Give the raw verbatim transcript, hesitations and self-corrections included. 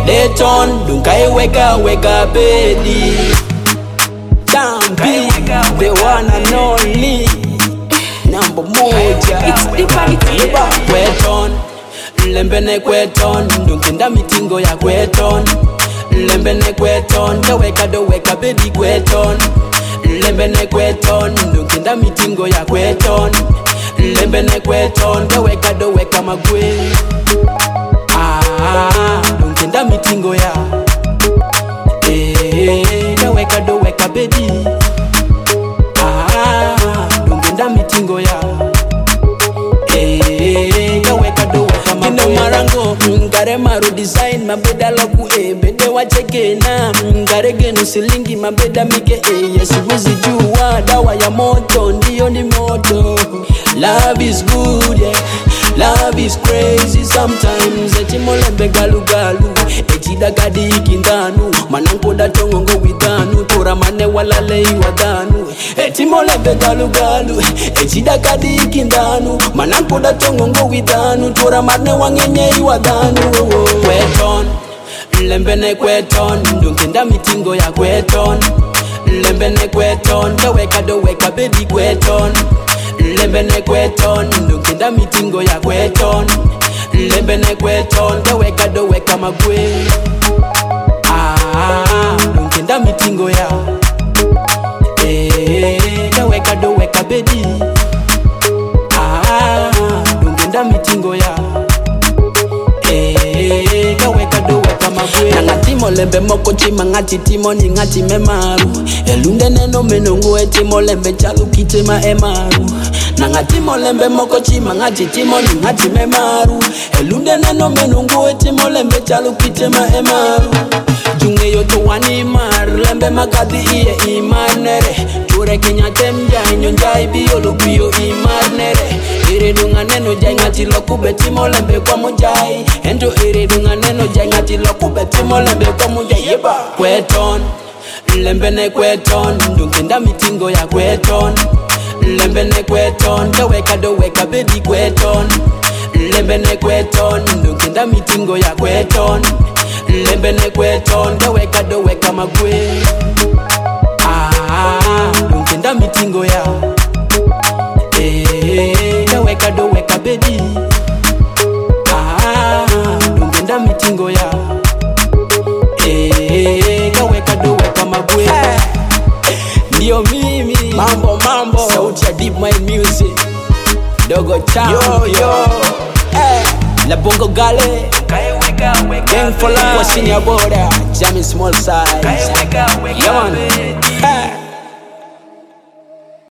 Dayton, dunkai weka weka bedi. Champi, the one and only. Number moja. It's deeper, it's deeper. Kweton, lembene kweton, dunkinda mitingo ya kweton. Lembene kweton, do weka do weka baby kweton. Lembene kweton, dunkinda mitingo ya kweton. Lembene kweton, do weka do weka magwe. Ah, dunkinda mitingo ya. Eh, do weka do weka baby. Ah, dunkinda mitingo ya. Eh, do weka do weka magwe. Kino marango, ngare maru design mabeda laku e bede wacheke na ngare genu silingi mabeda mike e yes wizi juwa dawa ya moto ndiyo ni moto. Love is good, yeah. Love is crazy sometimes. Eti molembe galu galu, eti dagadi ikindanu. Mananko da tongongo widanu, tora mane wala lei wadanu. Eti molembe galu galu, eti dagadi ikindanu. Mananko da tongongo widanu, tora mane wangenye wadanu. Kweton, lembene kweton, dunkinda mitingo ya kweton. Lembene kweton, do weka do weka baby kweton. Lembene kweton, dunkinda mitingo ya kweton. Lembene kweton, do weka do weka magwe. Ah, dunkinda mitingo ya. Eh, do weka do weka baby. Ah, dunkinda mitingo ya. Eh, do weka do weka magwe. Nangati molembe moko chima ngati timo ni ngati memaru. Elunde neno menongo eti molembe chalu kitema emaru. Nangati molembe moko chima ngati timo ni ngati memaru. Elunde neno menongo eti molembe chalu kitema emaru. Junge yoto wani mar lembe makadi iye imanere. Jure kenya temja nyonjai biyo lubiyo imanere. Ire dunga neno jai ngati lokube timo lembe kwa mojai. Endo ire dunga neno jai ngati lokube timo lembe kwa mojai. Yeba kweton, lembene kweton, dunkinda mitingo ya kweton. Lembene kweton, do weka do weka baby kweton. Lembene kweton, dunkinda mitingo ya kweton. Lembene kweton, do weka do weka magwe. Ah, dunkinda mitingo ya. Eh, do weka do weka baby. Ah, dunkinda mitingo ya. Eh, do weka do weka magwe. Ndio mimi mambo mambo, sauti ya Deep Mind Music, Dogo Champion. Yo yo, eh, la bongo gale, gang for life, kwa senior border, jamming small size. Yeah man.